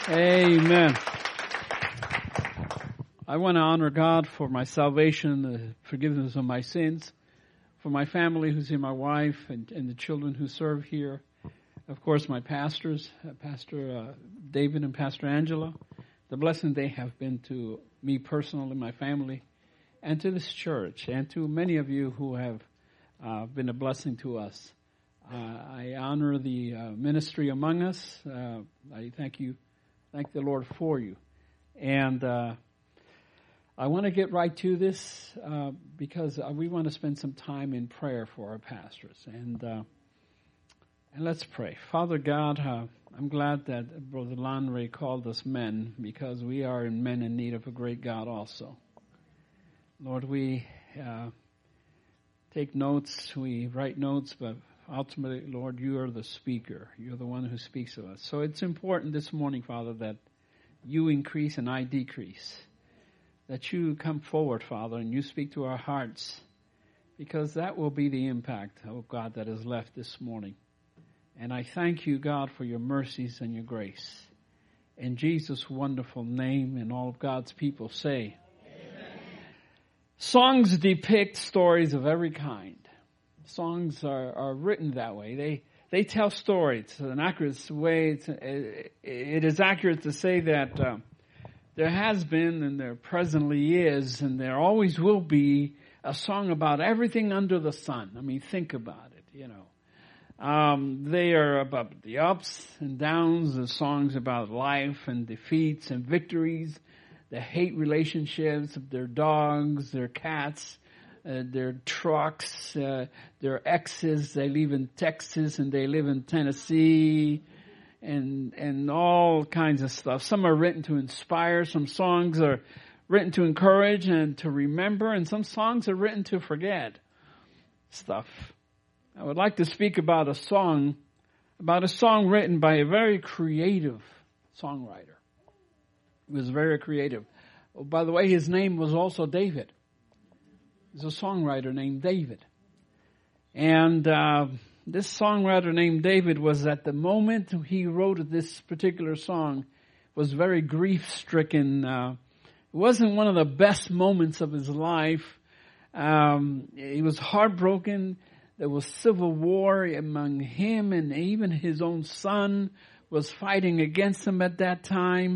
Amen. I want to honor God for my salvation, the forgiveness of my sins, for my family who's here, my wife, and the children who serve here. Of course, my pastors, Pastor David and Pastor Angela, the blessing they have been to me personally, my family, and to this church, and to many of you who have been a blessing to us. I honor the ministry among us. I thank the Lord for you. And I want to get right to this because we want to spend some time in prayer for our pastors. And let's pray. Father God, I'm glad that Brother Lanre called us men, because we are men in need of a great God also. Lord, we take notes, we write notes, but ultimately, Lord, you are the speaker. You're the one who speaks to us. So it's important this morning, Father, that you increase and I decrease. That you come forward, Father, and you speak to our hearts, because that will be the impact, oh God, that is left this morning. And I thank you, God, for your mercies and your grace. In Jesus' wonderful name, and all of God's people say, Amen. Songs depict stories of every kind. Songs are written that way. They tell stories. It's an accurate way. It is accurate to say that there has been and there presently is and there always will be a song about everything under the sun. I mean, think about it, you know. They are about the ups and downs, the songs about life and defeats and victories, the hate relationships of their dogs, their cats, their trucks, their exes. They live in Texas and they live in Tennessee, and all kinds of stuff. Some are written to inspire. Some songs are written to encourage and to remember, and some songs are written to forget stuff. I would like to speak about a song written by a very creative songwriter. He was very creative. Oh, by the way, his name was also David. There's a songwriter named David. And this songwriter named David was, at the moment he wrote this particular song, was very grief-stricken. It wasn't one of the best moments of his life. He was heartbroken. There was civil war among him, and even his own son was fighting against him at that time.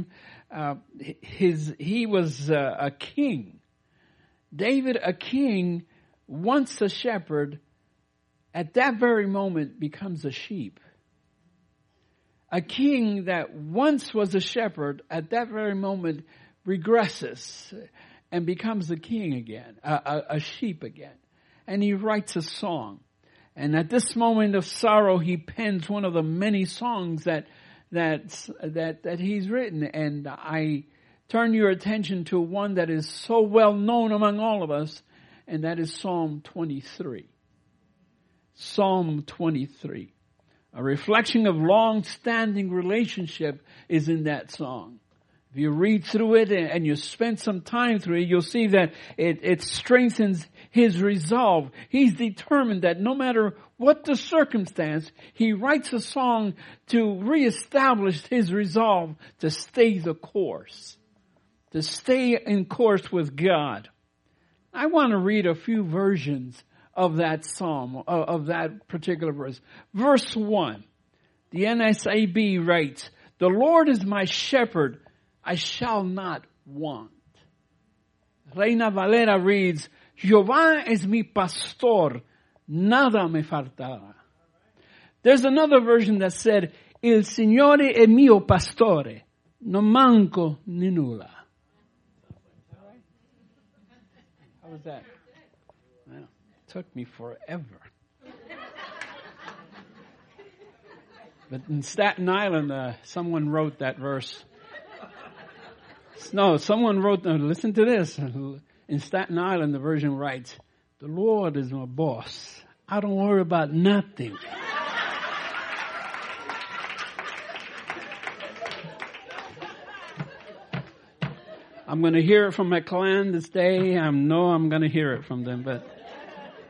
He was a king. David, a king, once a shepherd, at that very moment becomes a sheep. A king that once was a shepherd, at that very moment regresses and becomes a king again, a sheep again. And he writes a song. And at this moment of sorrow, he pens one of the many songs that he's written. And I turn your attention to one that is so well known among all of us, and that is Psalm 23. Psalm 23. A reflection of long-standing relationship is in that song. If you read through it and you spend some time through it, you'll see that it strengthens his resolve. He's determined that no matter what the circumstance, he writes a song to reestablish his resolve to stay the course. To stay in course with God. I want to read a few versions of that psalm, of that particular verse. Verse 1, the NSAB writes, "The Lord is my shepherd, I shall not want." Reina Valera reads, "Jehová es mi pastor, nada me faltará." There's another version that said, "El Signore è mio pastore, non manco ni nulla." How was that? Well, it took me forever. But in Staten Island, someone wrote that verse. No, someone wrote, listen to this. In Staten Island, the version writes, "The Lord is my boss. I don't worry about nothing." I'm going to hear it from my clan this day. I know I'm going to hear it from them. But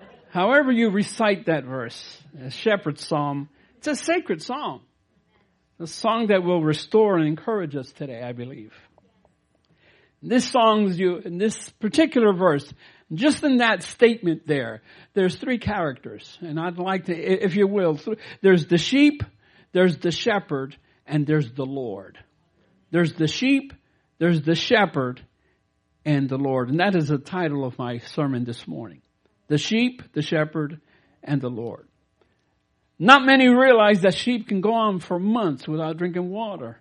however you recite that verse, a shepherd's psalm, it's a sacred psalm. The song that will restore and encourage us today, I believe. This in this particular verse, just in that statement there's three characters. And I'd like to, if you will, there's the sheep, there's the shepherd, and there's the Lord. There's the sheep, there's the shepherd, and the Lord. And that is the title of my sermon this morning. The sheep, the shepherd, and the Lord. Not many realize that sheep can go on for months without drinking water.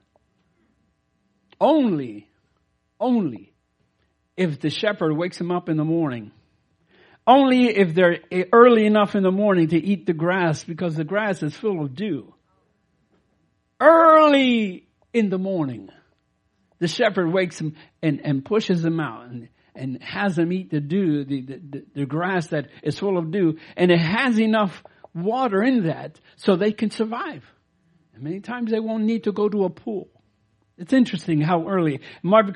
Only if the shepherd wakes them up in the morning. Only if they're early enough in the morning to eat the grass, because the grass is full of dew. Early in the morning, the shepherd wakes them and pushes them out and has them eat the dew, the grass that is full of dew, and it has enough water in that so they can survive. And many times they won't need to go to a pool. It's interesting how early. In Mark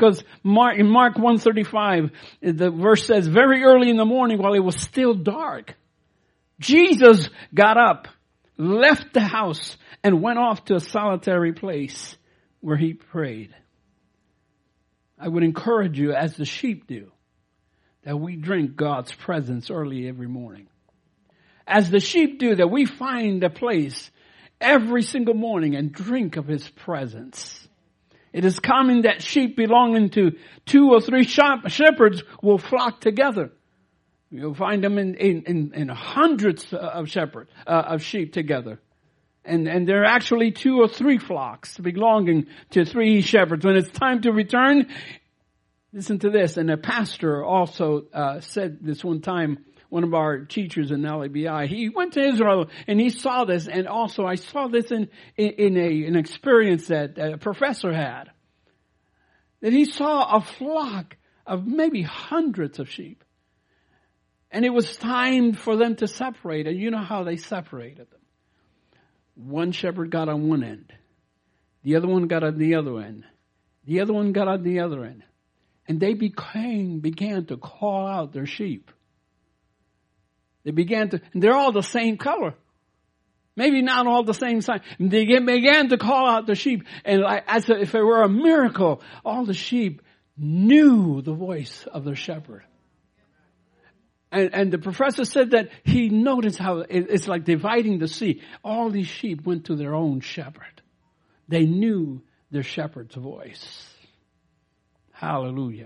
1:35, the verse says, very early in the morning while it was still dark, Jesus got up, left the house, and went off to a solitary place where he prayed. I would encourage you, as the sheep do, that we drink God's presence early every morning. As the sheep do, that we find a place every single morning and drink of his presence. It is common that sheep belonging to 2 or 3 shepherds will flock together. You'll find them in hundreds of sheep together. And there are actually 2 or 3 flocks belonging to 3 shepherds. When it's time to return, listen to this. And a pastor also said this one time, one of our teachers in LABI, he went to Israel and he saw this. And also I saw this in an experience that a professor had. That he saw a flock of maybe hundreds of sheep. And it was time for them to separate. And you know how they separated them. One shepherd got on one end. The other one got on the other end. The other one got on the other end. And they began to call out their sheep. They and they're all the same color. Maybe not all the same size. They began to call out the sheep. And as if it were a miracle, all the sheep knew the voice of their shepherd. And the professor said that he noticed how it's like dividing the sea. All these sheep went to their own shepherd. They knew their shepherd's voice. Hallelujah.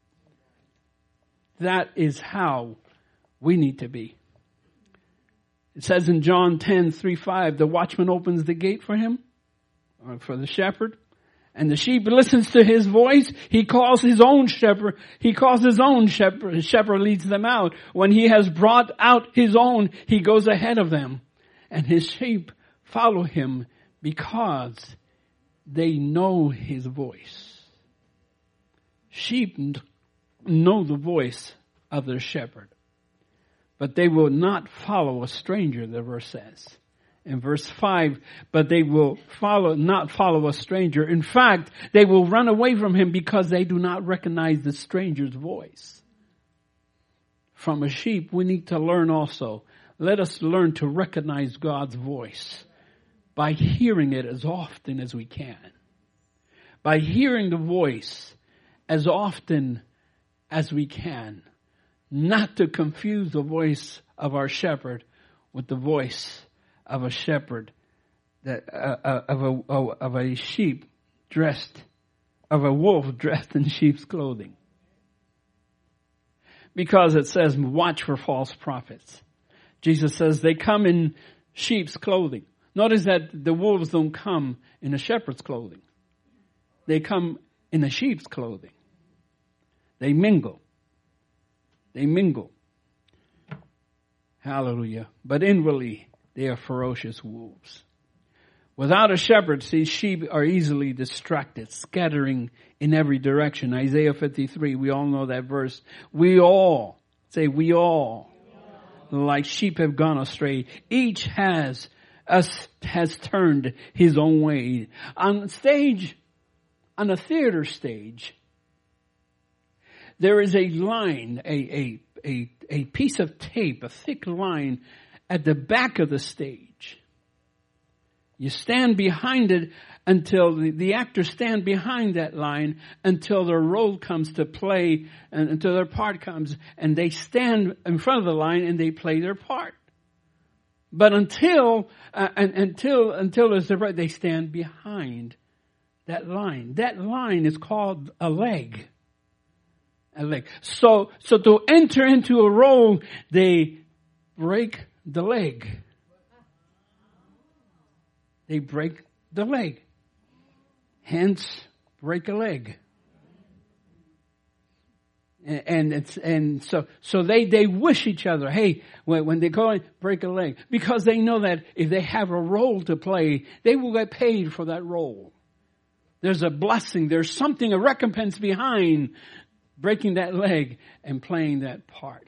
That is how we need to be. It says in John 10:3-5, the watchman opens the gate for him, or for the shepherd, and the sheep listens to his voice. He calls his own shepherd. His shepherd leads them out. When he has brought out his own, he goes ahead of them, and his sheep follow him because they know his voice. Sheep know the voice of their shepherd. But they will not follow a stranger, the verse says. In verse 5, but they will not follow a stranger. In fact, they will run away from him because they do not recognize the stranger's voice. From a sheep, we need to learn also. Let us learn to recognize God's voice by hearing it as often as we can. By hearing the voice as often as we can. Not to confuse the voice of our shepherd with the voice of a shepherd, of a sheep of a wolf dressed in sheep's clothing. Because it says, watch for false prophets. Jesus says they come in sheep's clothing. Notice that the wolves don't come in a shepherd's clothing. They come in a sheep's clothing. They mingle. Hallelujah. But inwardly, they are ferocious wolves. Without a shepherd, these sheep are easily distracted, scattering in every direction. Isaiah 53, we all know that verse. We all, like sheep have gone astray. Each has turned his own way. On a theater stage, there is a line, a piece of tape, a thick line at the back of the stage. You stand behind it until the actors stand behind that line until their role comes to play and until their part comes, and they stand in front of the line and they play their part. But until there's the right, they stand behind that line. That line is called a leg. A leg. So to enter into a role, they break the leg. They break the leg. Hence, break a leg. And so they wish each other, hey, when they go in, break a leg, because they know that if they have a role to play, they will get paid for that role. There's a blessing. There's something, a recompense behind breaking that leg and playing that part.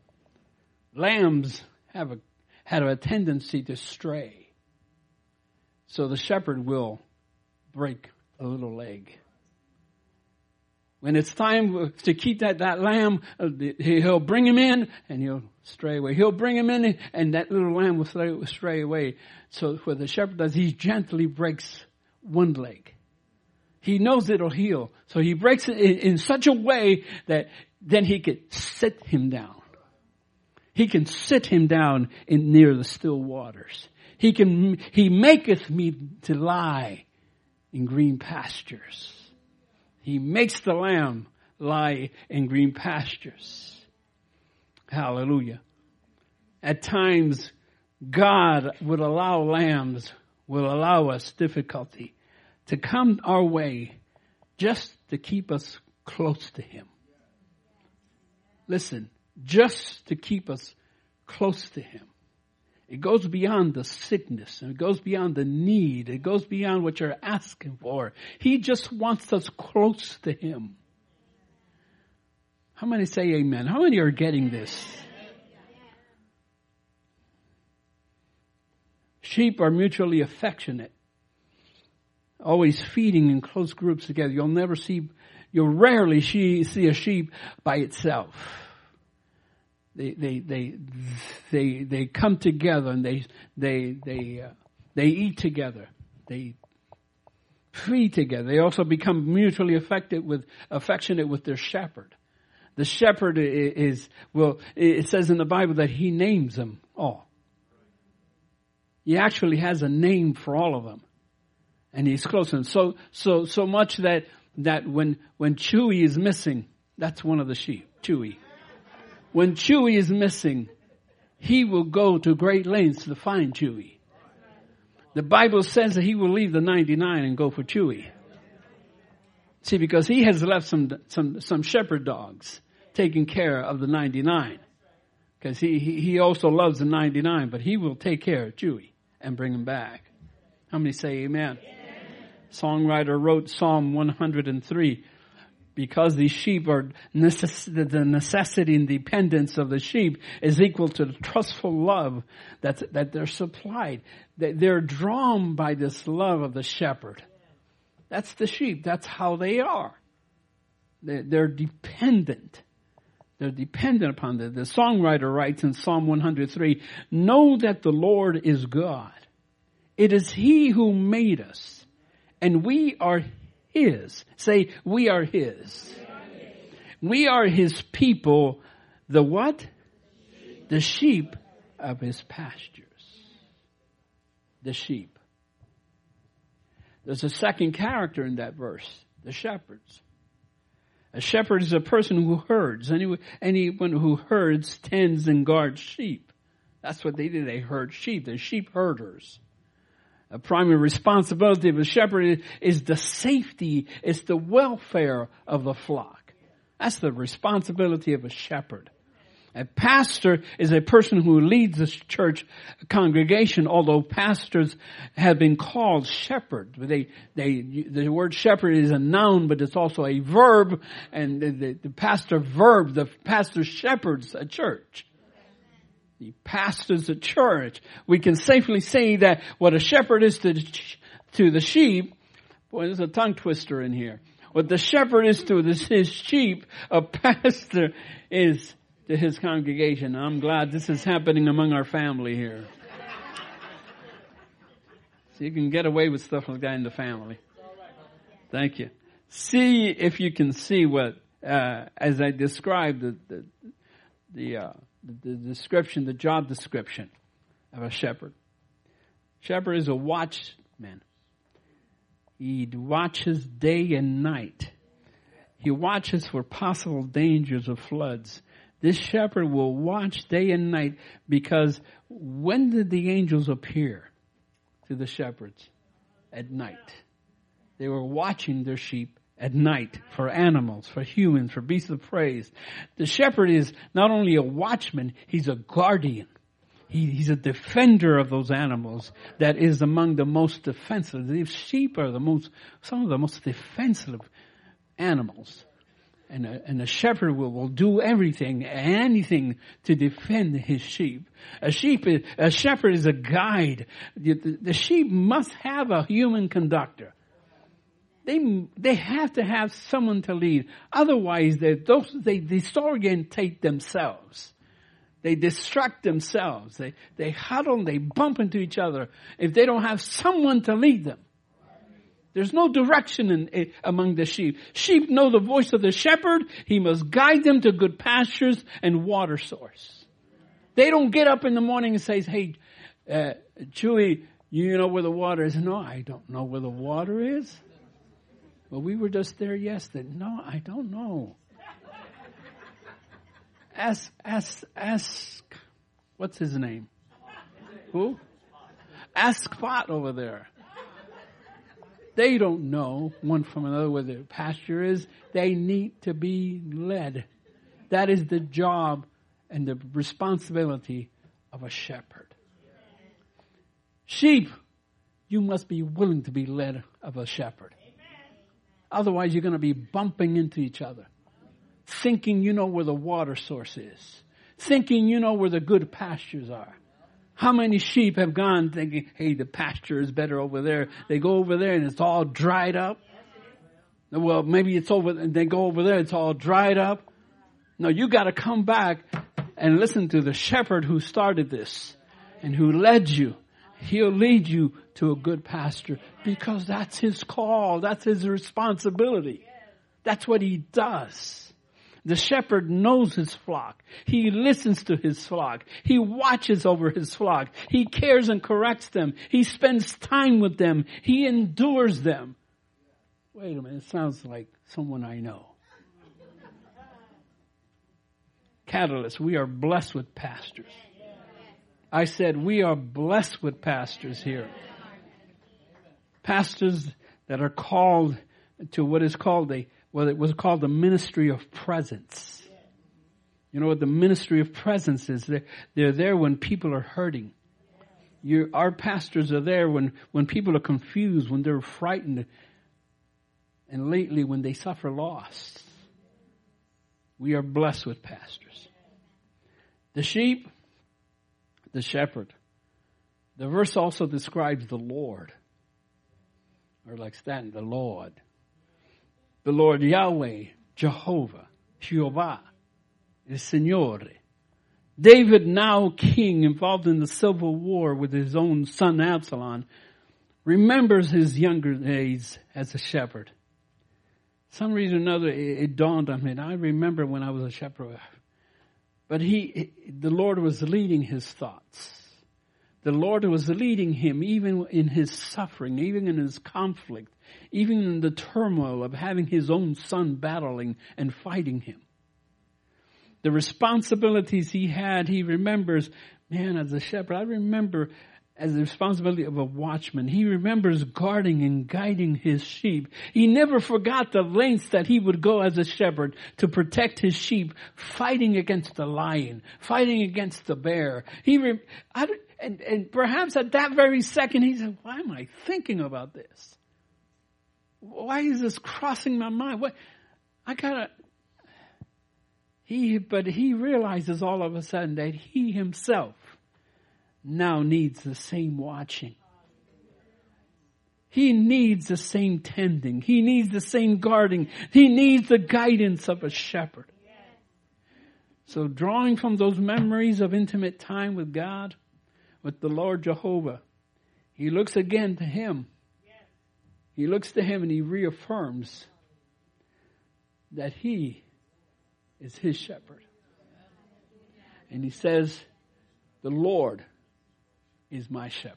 Lambs have a tendency to stray. So the shepherd will break a little leg. When it's time to keep that lamb, he'll bring him in and he'll stray away. He'll bring him in and that little lamb will stray away. So what the shepherd does, he gently breaks one leg. He knows it'll heal. So he breaks it in such a way that then he could sit him down. He can sit him down near the still waters. He maketh me to lie in green pastures. He makes the lamb lie in green pastures. Hallelujah. At times, God would allow us difficulty to come our way just to keep us close to Him. Listen, just to keep us close to Him. It goes beyond the sickness. It goes beyond the need. It goes beyond what you're asking for. He just wants us close to Him. How many say amen? How many are getting this? Sheep are mutually affectionate, always feeding in close groups together. You'll rarely see a sheep by itself. They come together and they eat together. They feed together. They also become mutually affectionate with their shepherd. The shepherd it says in the Bible that he names them all. He actually has a name for all of them. And he's close to them. So much that when Chewy is missing, that's one of the sheep, Chewy. When Chewy is missing, he will go to great lengths to find Chewy. The Bible says that he will leave the 99 and go for Chewy. See, because he has left some shepherd dogs taking care of the 99. Because he also loves the 99, but he will take care of Chewy and bring him back. How many say amen? Songwriter wrote Psalm 103. Because these sheep are the necessity and dependence of the sheep is equal to the trustful love that they're supplied. They're drawn by this love of the shepherd. That's the sheep. That's how they are. They're dependent. They're dependent upon the songwriter writes in Psalm 103, "Know that the Lord is God. It is He who made us, and we are His." Say, we are His. We are His people. The what? The sheep of His pastures. The sheep. There's a second character in that verse. The shepherds. A shepherd is a person who herds. Anyone who herds tends and guards sheep. That's what they do. They herd sheep. They're sheep herders. A primary responsibility of a shepherd is the safety, it's the welfare of the flock. That's the responsibility of a shepherd. A pastor is a person who leads a church congregation, although pastors have been called shepherd. The word shepherd is a noun, but it's also a verb, and the pastor shepherds a church. He pastors a church. We can safely say that what a shepherd is to the sheep, boy, there's a tongue twister in here. What the shepherd is to his sheep, a pastor is to his congregation. I'm glad this is happening among our family here. So you can get away with stuff like that in the family. Thank you. See if you can see what, as I described the description, the job description of a shepherd. Shepherd is a watchman. He watches day and night. He watches for possible dangers of floods. This shepherd will watch day and night, because when did the angels appear to the shepherds? At night. They were watching their sheep at night for animals, for humans, for beasts of prey. The shepherd is not only a watchman, he's a guardian. He's a defender of those animals that is among the most defensive. The sheep are some of the most defensive animals. And a shepherd will do everything, anything to defend his sheep. A shepherd is a guide. The sheep must have a human conductor. They have to have someone to lead. Otherwise, they disorientate themselves. They distract themselves. They huddle, they bump into each other if they don't have someone to lead them. There's no direction among the sheep. Sheep know the voice of the shepherd. He must guide them to good pastures and water source. They don't get up in the morning and say, hey, Chewy, you know where the water is? No, I don't know where the water is. Well, we were just there yesterday. No, I don't know. Ask, what's his name? Who? Ask Spot over there. They don't know one from another where the pasture is. They need to be led. That is the job and the responsibility of a shepherd. Sheep, you must be willing to be led of a shepherd. Otherwise, you're going to be bumping into each other. Thinking you know where the water source is. Thinking you know where the good pastures are. How many sheep have gone thinking, hey, the pasture is better over there. They go over there and it's all dried up. Well, maybe it's over, and they go over there, it's all dried up. No, you got to come back and listen to the shepherd who started this and who led you. He'll lead you to a good pasture because that's his call. That's his responsibility. That's what he does. The shepherd knows his flock. He listens to his flock. He watches over his flock. He cares and corrects them. He spends time with them. He endures them. Wait a minute, it sounds like someone I know. Catalyst, we are blessed with pastors. I said we are blessed with pastors here. Pastors that are called to what is called it was called the ministry of presence. You know what the ministry of presence is? They're there when people are hurting. Our pastors are there when people are confused, when they're frightened, and lately when they suffer loss. We are blessed with pastors. The sheep, the shepherd. The verse also describes the Lord. Or like Stanton, the Lord. The Lord Yahweh, Jehovah, Jehovah, El Signore. David, now king, involved in the civil war with his own son Absalom, remembers his younger days as a shepherd. Some reason or another, it dawned on me. I remember when I was a shepherd. But the Lord was leading his thoughts. The Lord was leading him even in his suffering, even in his conflict, even in the turmoil of having his own son battling and fighting him. The responsibilities he had, he remembers, man, as a shepherd, I remember as the responsibility of a watchman. He remembers guarding and guiding his sheep. He never forgot the lengths that he would go as a shepherd to protect his sheep, fighting against the lion, fighting against the bear. And perhaps at that very second, he said, why am I thinking about this? Why is this crossing my mind? But he realizes all of a sudden that he himself now needs the same watching. He needs the same tending. He needs the same guarding. He needs the guidance of a shepherd. So drawing from those memories of intimate time with God, with the Lord Jehovah, he looks again to him. He looks to him and he reaffirms that he is his shepherd. And he says, the Lord is my shepherd.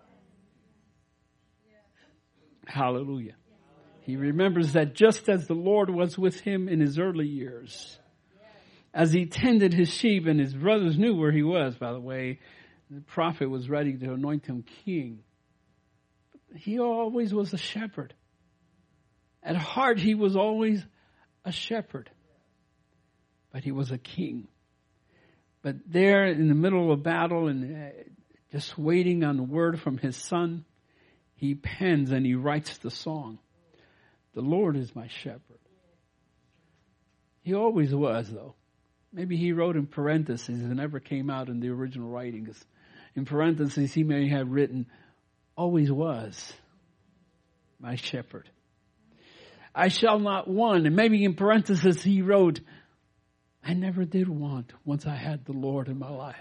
Hallelujah. He remembers that just as the Lord was with him in his early years, as he tended his sheep, and his brothers knew where he was, by the way, the prophet was ready to anoint him king. He always was a shepherd. At heart, he was always a shepherd. But he was a king. But there in the middle of battle and just waiting on the word from his son, he pens and he writes the song. The Lord is my shepherd. He always was, though. Maybe he wrote in parentheses and never came out in the original writings. In parentheses, he may have written, always was my shepherd. I shall not want. And maybe in parentheses he wrote, I never did want once I had the Lord in my life.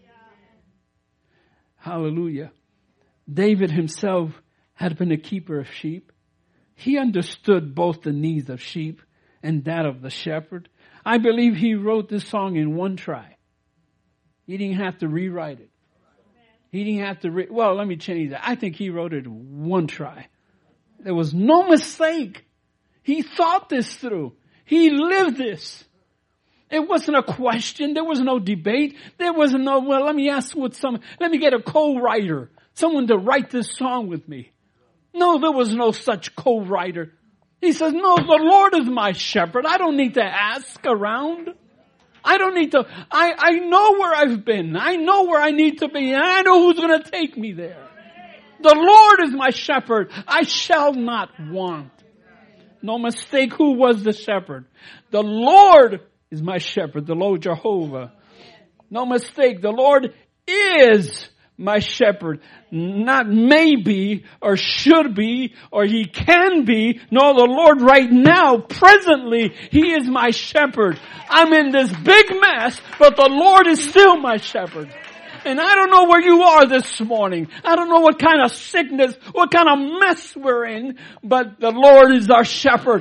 Hallelujah. David himself had been a keeper of sheep. He understood both the needs of sheep and that of the shepherd. I believe he wrote this song in one try. He didn't have to rewrite it. He didn't have to, let me change that. I think he wrote it one try. There was no mistake. He thought this through. He lived this. It wasn't a question. There was no debate. There was no, let me get a co-writer. Someone to write this song with me. No, there was no such co-writer. He says, no, the Lord is my shepherd. I don't need to ask around. I don't need to, I know where I've been. I know where I need to be. And I know who's going to take me there. The Lord is my shepherd. I shall not want. No mistake, who was the shepherd? The Lord is my shepherd, the Lord Jehovah. No mistake, the Lord is my shepherd. Not maybe or should be or he can be. No, the Lord right now, presently, he is my shepherd. I'm in this big mess, but the Lord is still my shepherd. And I don't know where you are this morning. I don't know what kind of sickness, what kind of mess we're in, but the Lord is our shepherd.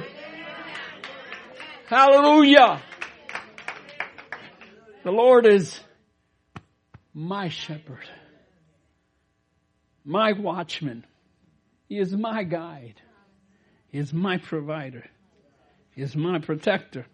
Hallelujah. The Lord is my shepherd, my watchman. He is my guide. He is my provider. He is my protector.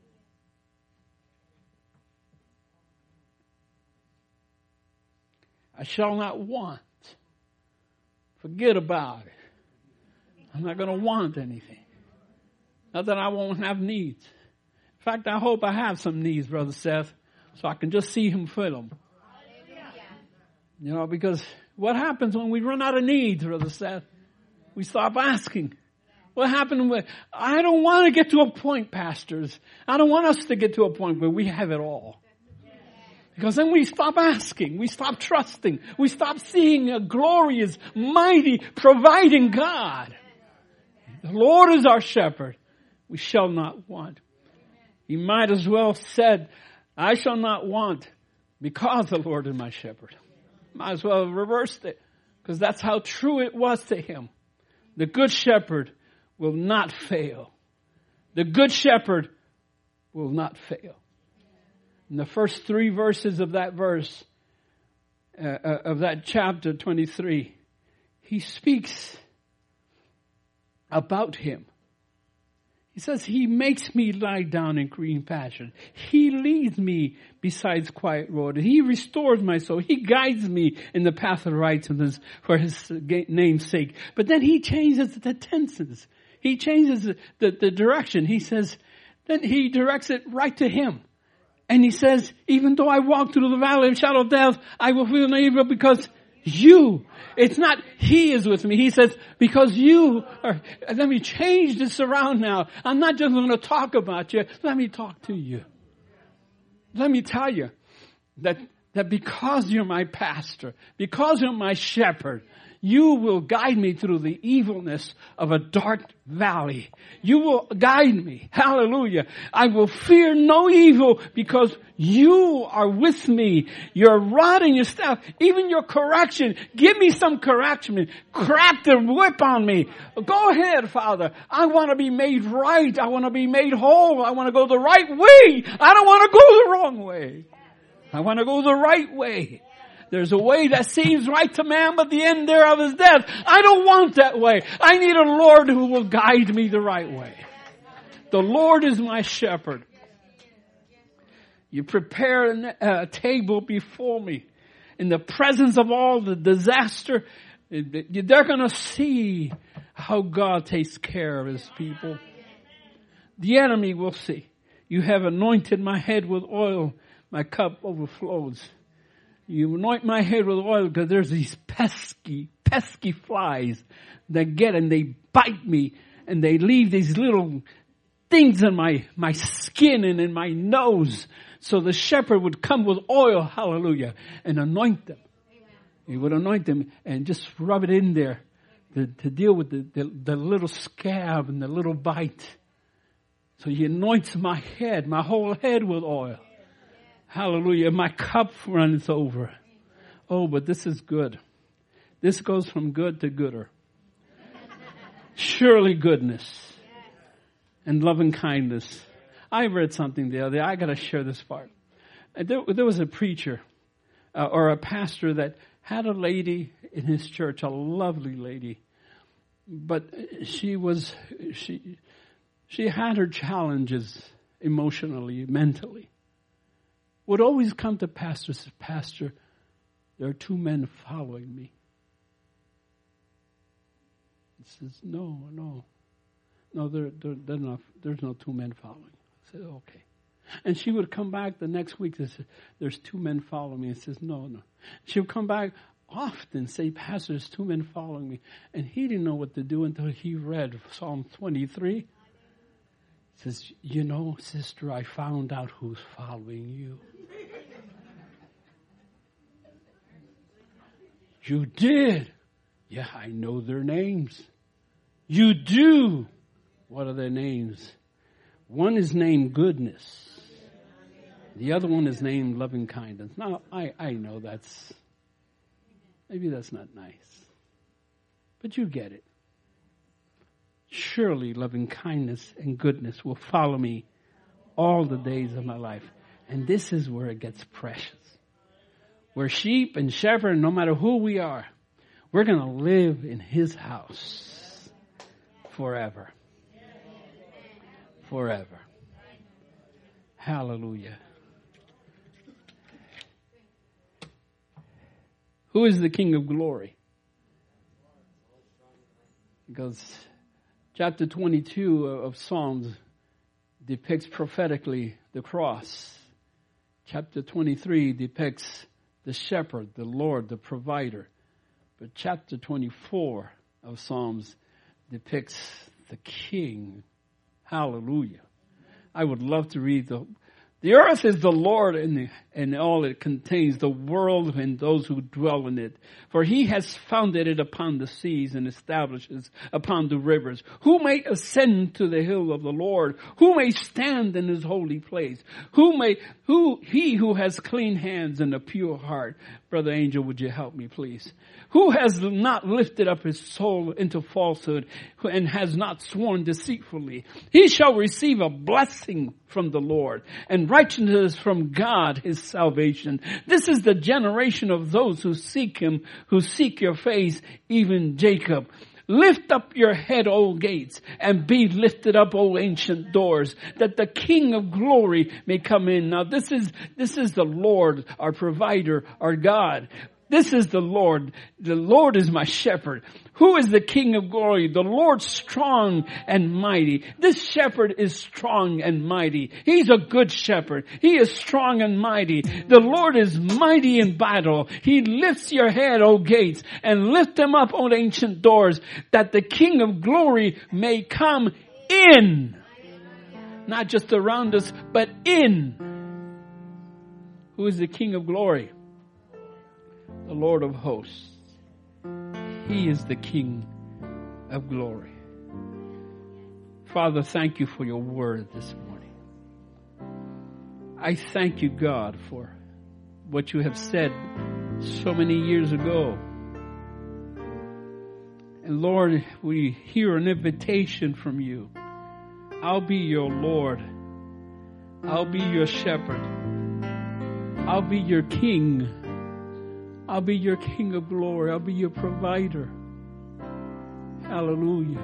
I shall not want. Forget about it. I'm not going to want anything. Not that I won't have needs. In fact, I hope I have some needs, Brother Seth, so I can just see him fill them. You know, because what happens when we run out of needs, Brother Seth? We stop asking. What happened with, I don't want to get to a point, pastors. I don't want us to get to a point where we have it all. Because then we stop asking, we stop trusting, we stop seeing a glorious, mighty, providing God. The Lord is our shepherd. We shall not want. He might as well have said, I shall not want because the Lord is my shepherd. Might as well have reversed it, because that's how true it was to him. The good shepherd will not fail. The good shepherd will not fail. In the first 3 verses of that of that chapter 23, he speaks about him. He says, he makes me lie down in green pasture. He leads me beside quiet road. He restores my soul. He guides me in the path of righteousness for his name's sake. But then he changes the tenses. He changes the direction. He says, then he directs it right to him. And he says, even though I walk through the valley of shadow of death, I will feel no evil because you. It's not he is with me. He says, because you are, let me change this around now. I'm not just going to talk about you. Let me talk to you. Let me tell you that because you're my pastor, because you're my shepherd, You will guide me through the evilness of a dark valley. You will guide me. Hallelujah. I will fear no evil because you are with me. Your rod and your staff, even your correction. Give me some correction. Crack the whip on me. Go ahead, Father. I want to be made right. I want to be made whole. I want to go the right way. I don't want to go the wrong way. I want to go the right way. There's a way that seems right to man, but the end thereof is death. I don't want that way. I need a Lord who will guide me the right way. The Lord is my shepherd. You prepare a table before me in the presence of all the disaster. They're going to see how God takes care of his people. The enemy will see. You have anointed my head with oil. My cup overflows. You anoint my head with oil because there's these pesky flies that get and they bite me and they leave these little things in my skin and in my nose. So the shepherd would come with oil, hallelujah, and anoint them. He would anoint them and just rub it in there to deal with the little scab and the little bite. So he anoints my head, my whole head with oil. Hallelujah. My cup runs over. Oh, but this is good. This goes from good to gooder. Surely goodness and loving kindness. I read something the other day. I got to share this part. There was a preacher or a pastor that had a lady in his church, a lovely lady. But she had her challenges emotionally, mentally. Would always come to pastor, says, Pastor, there are 2 men following me. He says, no, they're not, there's no 2 men following. I said, okay. And she would come back the next week and say, there's 2 men following me. He says, no. She would come back often, say, Pastor, there's 2 men following me. And he didn't know what to do until he read Psalm 23. He says, you know, sister, I found out who's following you. You did? Yeah, I know their names. You do? What are their names? One is named Goodness. The other one is named Loving Kindness. Now, I know maybe that's not nice. But you get it. Surely loving kindness and goodness will follow me all the days of my life. And this is where it gets precious. We're sheep and shepherd, no matter who we are. We're going to live in his house forever. Forever. Hallelujah. Who is the King of glory? Because chapter 22 of Psalms depicts prophetically the cross. Chapter 23 depicts the shepherd, the Lord, the provider. But chapter 24 of Psalms depicts the King. Hallelujah. I would love to read the earth is the Lord and all it contains, the world and those who dwell in it. For he has founded it upon the seas and establishes upon the rivers. Who may ascend to the hill of the Lord? Who may stand in his holy place? He who has clean hands and a pure heart. Brother Angel, would you help me, please? Who has not lifted up his soul into falsehood and has not sworn deceitfully? He shall receive a blessing from the Lord and righteousness from God, his salvation. This is the generation of those who seek him, who seek your face, even Jacob. Lift up your head, O gates, and be lifted up, O ancient doors, that the King of glory may come in. Now this is the Lord, our provider, our God. This is the Lord. The Lord is my shepherd. Who is the King of glory? The Lord strong and mighty. This shepherd is strong and mighty. He's a good shepherd. He is strong and mighty. The Lord is mighty in battle. He lifts your head, O gates, and lift them up, O ancient doors, that the King of glory may come in. Not just around us, but in. Who is the King of glory? The Lord of hosts. He is the King of glory. Father, thank you for your word this morning. I thank you, God, for what you have said so many years ago. And Lord, we hear an invitation from you. I'll be your Lord. I'll be your shepherd. I'll be your king. I'll be your King of glory. I'll be your provider. Hallelujah.